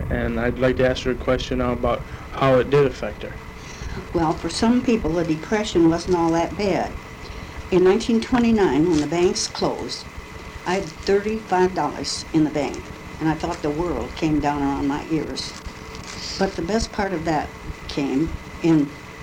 And I'd like to ask her a question now about how it did affect her. Well, for some people, the Depression wasn't all that bad. In 1929, when the banks closed, I had $35 in the bank, and I thought the world came down around my ears. But the best part of that came in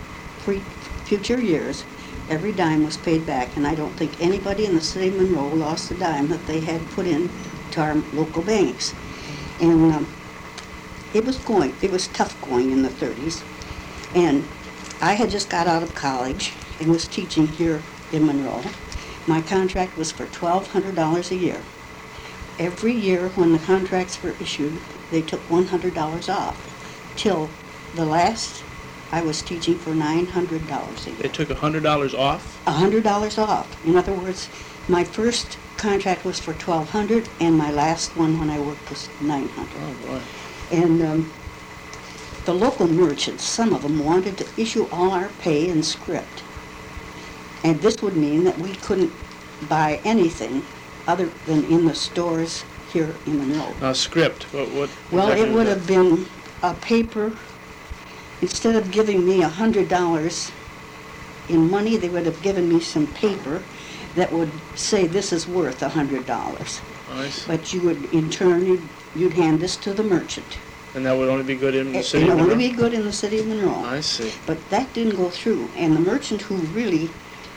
future years. Every dime was paid back, and I don't think anybody in the city of Monroe lost a dime that they had put in to our local banks. And it was tough going in the 30s. And I had just got out of college and was teaching here in Monroe. My contract was for $1,200 a year. Every year when the contracts were issued, they took $100 off, till the last I was teaching for $900 a year. They took $100 off? $100 off. In other words, my first contract was for $1,200, and my last one when I worked was $900. Oh, boy. And the local merchants, some of them wanted to issue all our pay in script. And this would mean that we couldn't buy anything other than in the stores here in Monroe. Script, what Well, exactly it would was have been a paper. Instead of giving me $100 in money, they would have given me some paper that would say this is worth $100. Oh, I see. But you would, in turn, you'd hand this to the merchant. And that would only be good in the city It of would Monroe? only be good in the city of Monroe. I see. But that didn't go through. And the merchant who really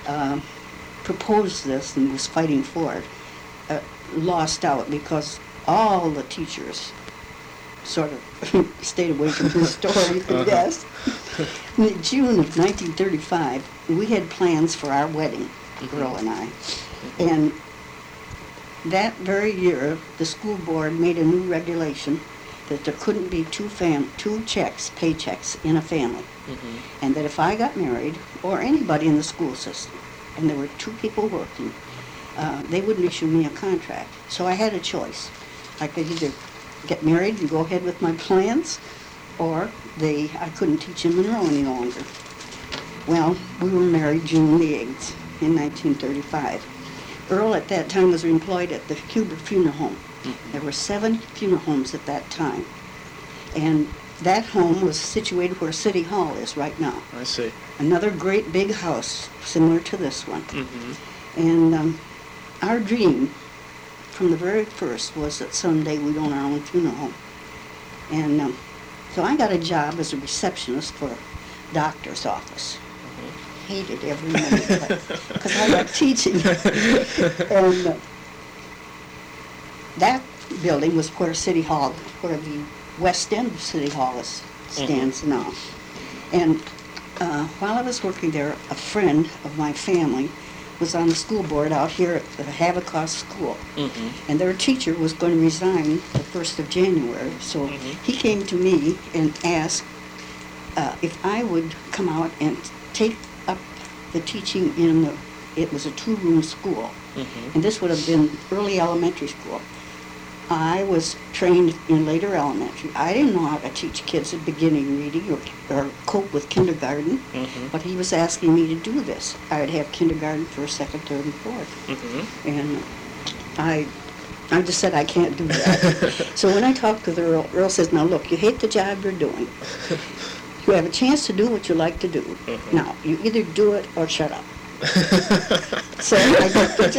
proposed this and was fighting for it lost out, because all the teachers sort of stayed away from his story, I guess. In June of 1935, we had plans for our wedding, Earl and I. And that very year, the school board made a new regulation that there couldn't be two paychecks in a family. And that if I got married, or anybody in the school system, and there were two people working, they wouldn't issue me a contract. So I had a choice. I could either get married and go ahead with my plans, or I couldn't teach in Monroe any longer. Well, we were married June the 8th in 1935. Earl at that time was employed at the Huber Funeral Home. There were 7 funeral homes at that time. And that home was situated where City Hall is right now. I see. Another great big house, similar to this one. And our dream from the very first was that someday we'd own our own funeral home. And so I got a job as a receptionist for a doctor's office. Hated every minute of it, because I like teaching. And that building was where City Hall, where the west end of City Hall stands now. And while I was working there, a friend of my family was on the school board out here at the Havicoff School. And their teacher was going to resign the 1st of January. So he came to me and asked if I would come out and take up the teaching it was a 2-room school. And this would have been early elementary school. I was trained in later elementary. I didn't know how to teach kids at beginning reading or cope with kindergarten, but he was asking me to do this. I would have kindergarten, 1st, 2nd, 3rd, and 4th. And I just said I can't do that. So when I talked with Earl says, now look, you hate the job you're doing. You have a chance to do what you like to do. Now, you either do it or shut up. So I got the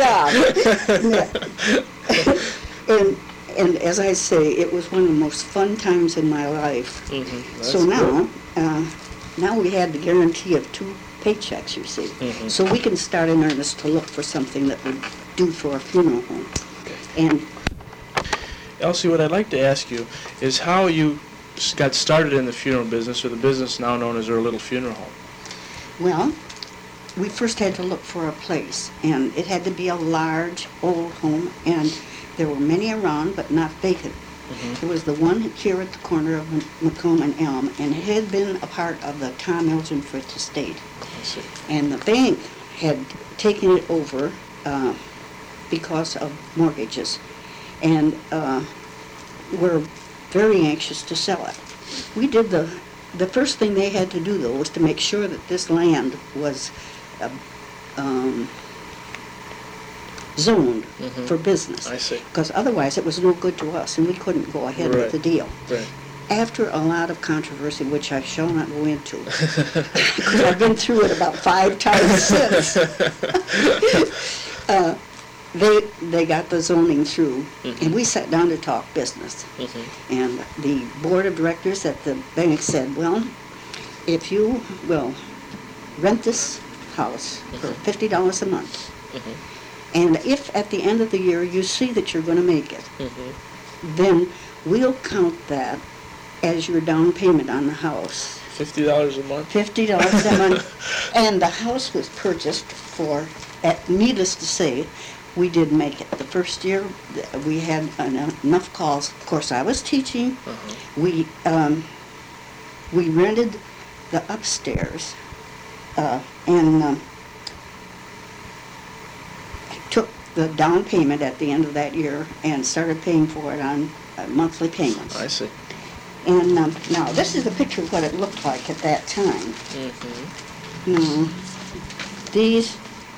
job. And as I say, it was one of the most fun times in my life. So now we had the guarantee of 2 paychecks, you see. So we can start in earnest to look for something that would do for a funeral home. And Elsie, what I'd like to ask you is how you got started in the funeral business, or the business now known as Our Little Funeral Home. Well, we first had to look for a place, and it had to be a large, old home, and there were many around, but not vacant. There was the one here at the corner of Macomb and Elm, and it had been a part of the Tom Elgin Fritz estate. I see. And the bank had taken it over because of mortgages, and were very anxious to sell it. We did the first thing they had to do, though, was to make sure that this land was zoned for business. I see. Because otherwise it was no good to us, and we couldn't go ahead with the deal. Right. after a lot of controversy, which I shall not go into, because I've been through it about 5 times since, they got the zoning through, and we sat down to talk business. And the board of directors at the bank said, well, if you will rent this house for $50 a month, and if at the end of the year you see that you're going to make it, then we'll count that as your down payment on the house. $50 a month? $50 a month. And the house was purchased for, needless to say, we did make it. The first year, we had enough calls. Of course, I was teaching. We rented the upstairs and took the down payment at the end of that year and started paying for it on monthly payments. I see. And now, this is a picture of what it looked like at that time. Now, these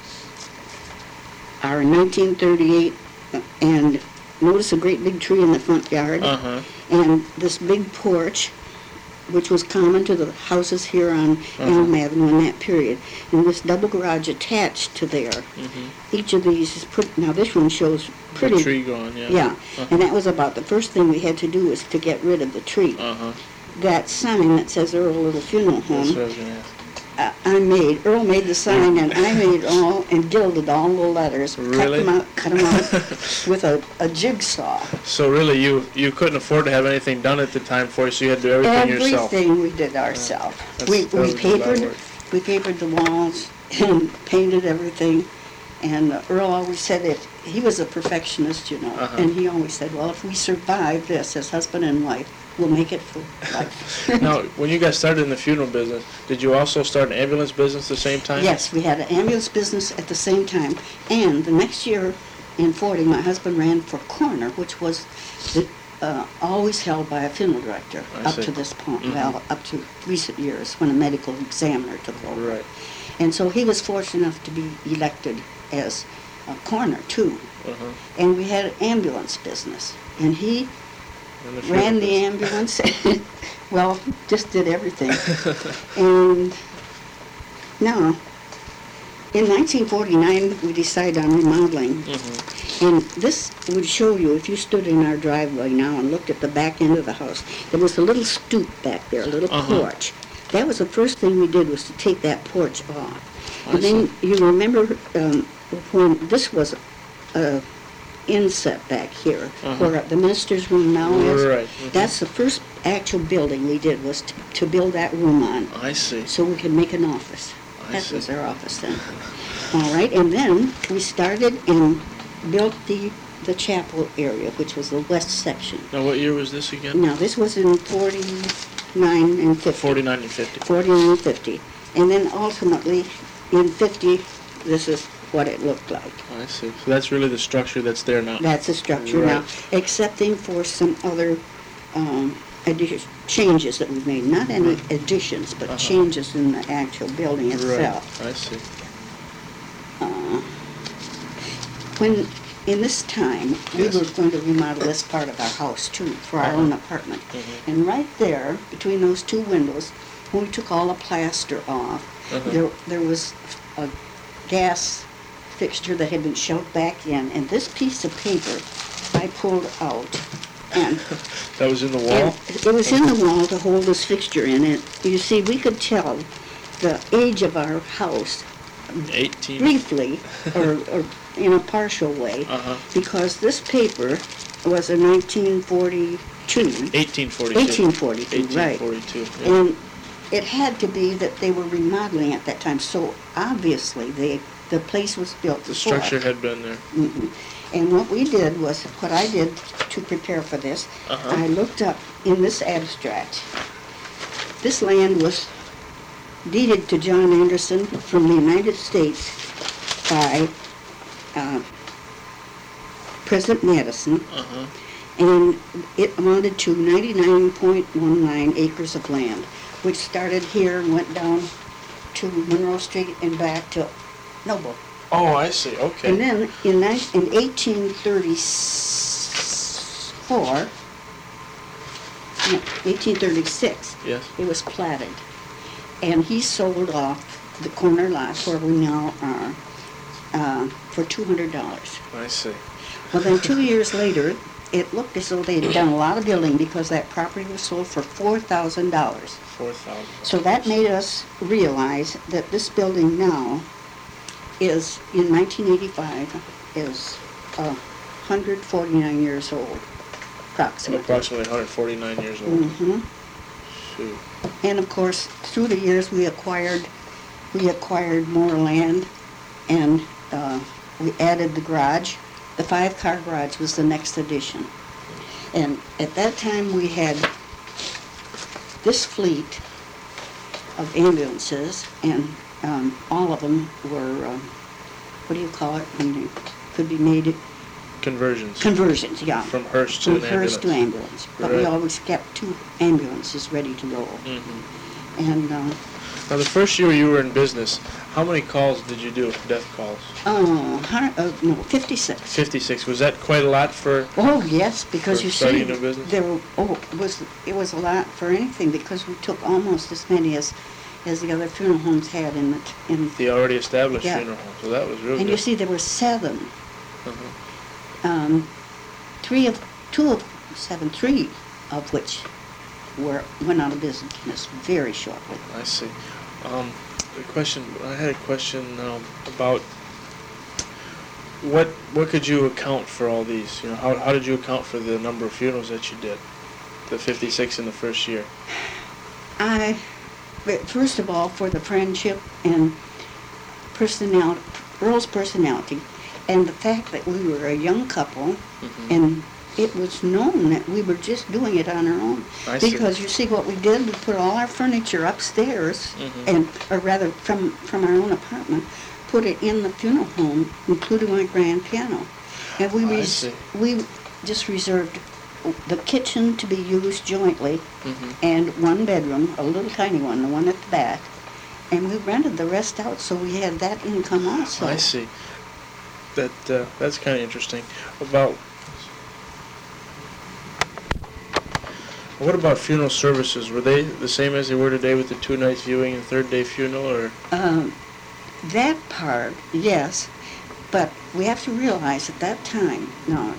are 1938, and notice a great big tree in the front yard, and this big porch, which was common to the houses here on Elm Avenue in that period, and this double garage attached to there. Each of these is put. Now this one shows pretty. The tree gone, yeah. Yeah, and that was about the first thing we had to do was to get rid of the tree. That sign that says Earl Little Funeral Home. That's what I was gonna ask. Earl made the sign, and I made all, and gilded all the letters. Really? Cut them out with a jigsaw. So really, you couldn't afford to have anything done at the time for you, so you had to do everything yourself. Everything we did ourselves. That We was a lot of work. papered the walls and painted everything. And Earl always said that he was a perfectionist, you know, and he always said, well, if we survive this as husband and wife, we'll make it for life. Now, when you guys started in the funeral business, did you also start an ambulance business at the same time? Yes, we had an ambulance business at the same time. And the next year in 40, my husband ran for coroner, which was always held by a funeral director to this point, well, up to recent years when a medical examiner took over. Right. And so he was fortunate enough to be elected as a coroner, too. And we had an ambulance business. And he ran the ambulance, well, just did everything. And now, in 1949, we decided on remodeling. And this would show you, if you stood in our driveway now and looked at the back end of the house, there was a little stoop back there, a little porch. That was the first thing we did, was to take that porch off. And then you remember when this was inset back here, where the minister's room now is. Right. That's the first actual building we did, was to build that room on. I see. So we could make an office. That see. was our office then. All right, and then we started and built the chapel area, which was the west section. Now, what year was this again? Now, this was in 49 and 50. 49 and 50. 49 and 50. And then ultimately, in 50, this is what it looked like. I see. So that's really the structure that's there now. That's the structure now, excepting for some other changes that we've made. Not any additions, but changes in the actual building itself. Right. I see. When, in this time, we were going to remodel this part of our house, too, for our own apartment. And right there, between those two windows, when we took all the plaster off, there was a gas fixture that had been shoved back in, and this piece of paper I pulled out. And that was in the wall? It was in the wall to hold this fixture in it. You see, we could tell the age of our house 18. briefly, or in a partial way, because this paper was a 1842, 1842, right. Yeah. And it had to be that they were remodeling at that time, so obviously the place was built The before. structure had been there. And what we did was, what I did to prepare for this, I looked up in this abstract. This land was deeded to John Anderson from the United States by President Madison, and it amounted to 99.19 acres of land, which started here and went down to Monroe Street and back to Noble. Oh, I see. Okay. And then in 1834, no, 1836. Yes. It was platted. And he sold off the corner lot where we now are for $200. I see. Well, then 2 years later, it looked as though they had done a lot of building because that property was sold for $4,000. $4,000. So that made us realize that this building now is, in 1985, is 149 years old, approximately. Approximately 149 years old. Mm-hmm. Shoot. And of course, through the years, we acquired more land, and we added the garage. The 5-car garage was the next addition. And at that time, we had this fleet of ambulances, and all of them were, what do you call it, when they could be made? Conversions. Conversions, yeah. From hearse to From an hearse to ambulance. ambulance. But we Right. always kept 2 ambulances ready to go. Mm-hmm. And, Now, the first year you were in business, how many calls did you do, death calls? 56. 56. Was that quite a lot for... Oh, yes, because For you starting see, a business? there were, it was a lot for anything, because we took almost as many as the other funeral homes had in The already established Yeah. funeral home, so that was real and good. you see, there were 7. Uh-huh. 3 of which went out of business very shortly. I see. I had a question about what could you account for all these? You know, how did you account for the number of funerals that you did? The 56 in the first year. But first of all, for the friendship and personality, Earl's personality, and the fact that we were a young couple, Mm-hmm. and it was known that we were just doing it on our own. I see. Because you see what we did, we put all our furniture upstairs, Mhm. or rather from our own apartment, put it in the funeral home, including my grand piano. And I see. we just reserved the kitchen to be used jointly, Mm-hmm. and 1 bedroom, a little tiny one, the one at the back, and we rented the rest out, so we had that income also. I see. That's kind of interesting. What about funeral services? Were they the same as they were today with the 2 nights viewing and 3rd day funeral, or? That part, yes, but we have to realize at that time, no,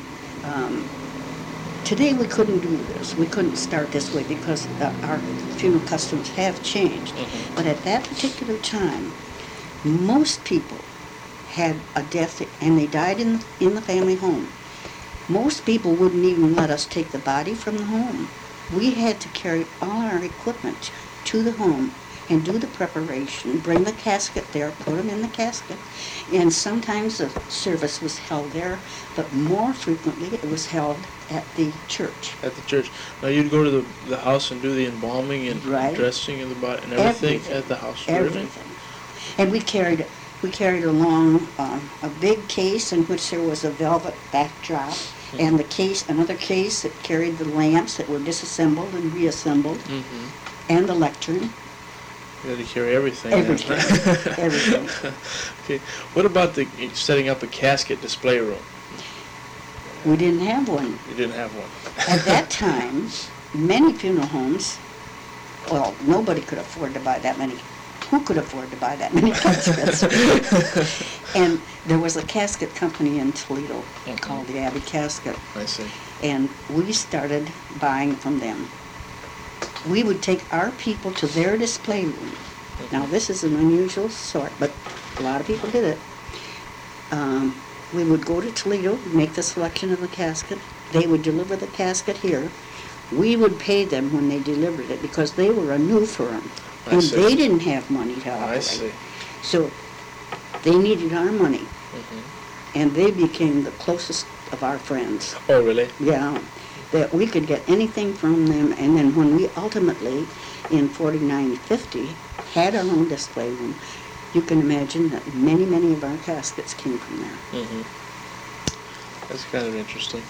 today we couldn't do this. We couldn't start this way because our funeral customs have changed. Mhm. But at that particular time, most people had a death and they died in the family home. Most people wouldn't even let us take the body from the home. We had to carry all our equipment to the home and do the preparation, bring the casket there, put them in the casket, and sometimes the service was held there, but more frequently it was held at the church. At the church. Now you'd go to the house and do the embalming and Right. dressing of the body and everything, Everything. at the house. Really? Everything. And we carried along a big case in which there was a velvet backdrop, and another case that carried the lamps that were disassembled and reassembled, Mm-hmm. and the lectern. You had to carry everything. then. Everything. Everything. Okay. What about setting up a casket display room? We didn't have one. You didn't have one. At that time, many funeral homes, well, nobody could afford to buy that many. Who could afford to buy that many caskets? And there was a casket company in Toledo called the Abbey Casket, I see. and we started buying from them. We would take our people to their display room. Now, this is an unusual sort, but a lot of people did it. We would go to Toledo, make the selection of the casket. They would deliver the casket here. We would pay them when they delivered it because they were a new firm. I And see. they didn't have money to operate. I see. So they needed our money, Mm-hmm. and they became the closest of our friends. Oh, really? Yeah, that we could get anything from them, and then when we ultimately, in 49, 50, had our own display room, you can imagine that many, many of our caskets came from there. Mm-hmm. That's kind of interesting.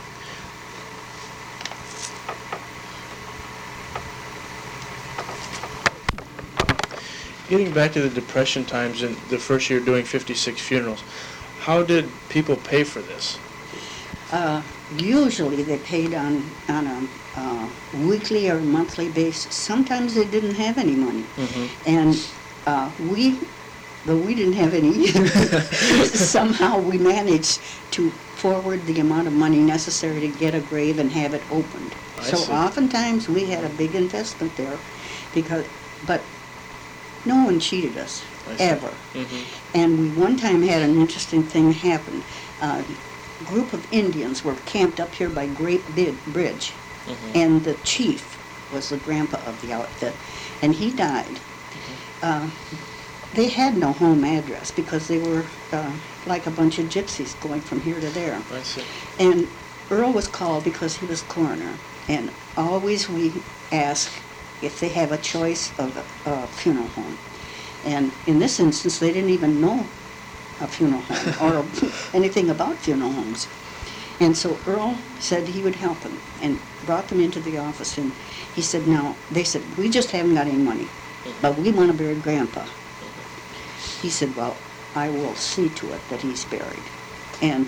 Getting back to the Depression times and the first year doing 56 funerals, how did people pay for this? usually they paid on a weekly or monthly basis. Sometimes they didn't have any money. And though we didn't have any either, somehow we managed to forward the amount of money necessary to get a grave and have it opened. So oftentimes we had a big investment there, but no one cheated us, ever. And we one time had an interesting thing happen. A group of Indians were camped up here by Great Bridge, and the chief was the grandpa of the outfit, and he died. They had no home address because they were like a bunch of gypsies going from here to there. I see. And Earl was called because he was coroner, and always we ask if they have a choice of a funeral home. And in this instance, they didn't even know a funeral home or anything about funeral homes. And so Earl said he would help them and brought them into the office, and he said, they said, we just haven't got any money, but we want to bury Grandpa. He said, well, I will see to it that he's buried. And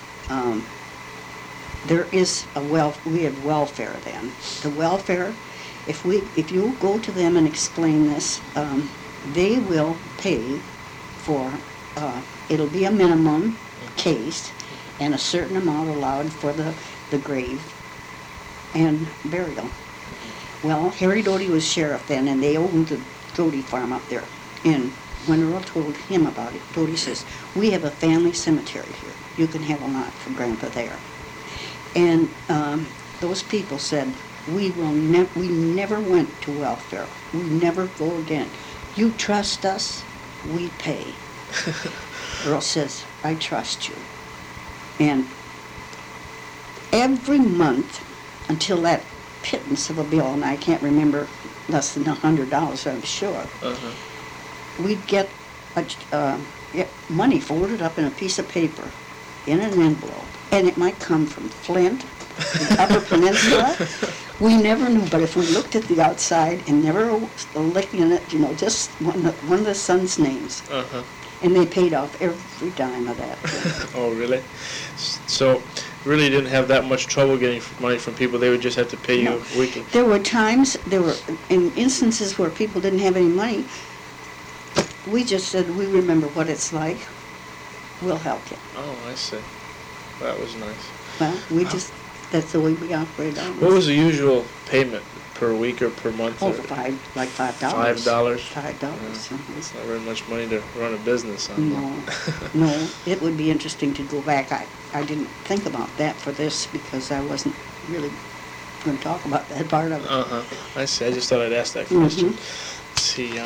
there is we had welfare then. The welfare, if you go to them and explain this, they will pay for, it'll be a minimum case and a certain amount allowed for the grave and burial. Well, Harry Doty was sheriff then, and they owned the Doty farm up there. And when Earl told him about it, Doty says, we have a family cemetery here. You can have a lot for Grandpa there. And those people said, we never went to welfare. We never go again. You trust us, we pay. Earl says, I trust you. And every month, until that pittance of a bill, and I can't remember, less than $100, I'm sure, we'd get money folded up in a piece of paper in an envelope, and it might come from Flint, the Upper Peninsula. We never knew, but if we looked at the outside and never looked in it, just one of the sons' names, and they paid off every dime of that. Oh, really? So, really didn't have that much trouble getting money from people. They would just have to pay you weekly. There were in instances where people didn't have any money. We just said, we remember what it's like. We'll help you. Oh, I see. That was nice. Well, that's the way we operate on. What was the usual payment per week or per month? Oh, $5. $5? $5. It's not very much money to run a business on. No. It would be interesting to go back. I didn't think about that for this because I wasn't really going to talk about that part of it. I see. I just thought I'd ask that question. Let's see.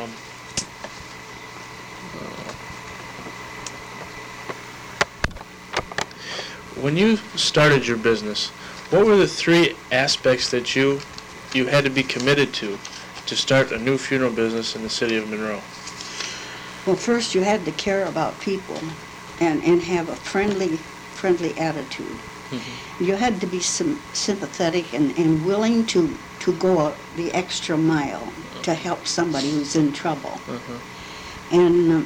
When you started your business, what were the 3 aspects that you had to be committed to start a new funeral business in the city of Monroe? Well, first you had to care about people and have a friendly attitude. You had to be sympathetic and willing to go the extra mile to help somebody who's in trouble. And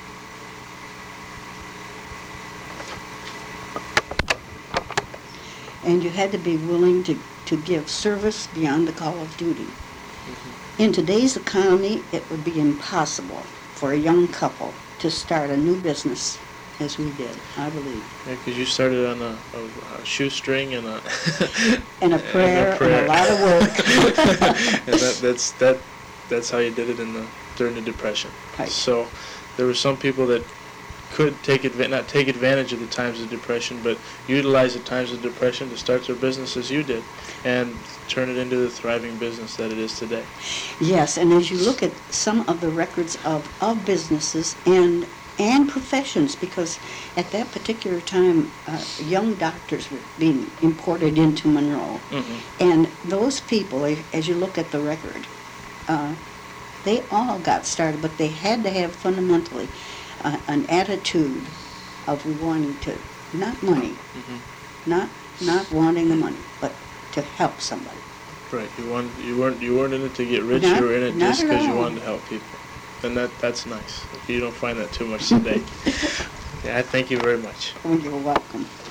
you had to be willing to give service beyond the call of duty. In today's economy, it would be impossible for a young couple to start a new business as we did, I believe. Yeah, because you started on a shoestring and a and a prayer and a lot of work. And that's how you did it during the Depression. Right. So there were some people that could not take advantage of the times of depression, but utilize the times of depression to start their business as you did, and turn it into the thriving business that it is today. Yes, and as you look at some of the records of businesses and professions, because at that particular time, young doctors were being imported into Monroe, and those people, as you look at the record, they all got started, but they had to have fundamentally an attitude of wanting to, not money, not wanting the money, but to help somebody. Right. You weren't in it to get rich. You were in it just because you wanted to help people, and that's nice. You don't find that too much today. Yeah, I thank you very much. Oh, you're welcome.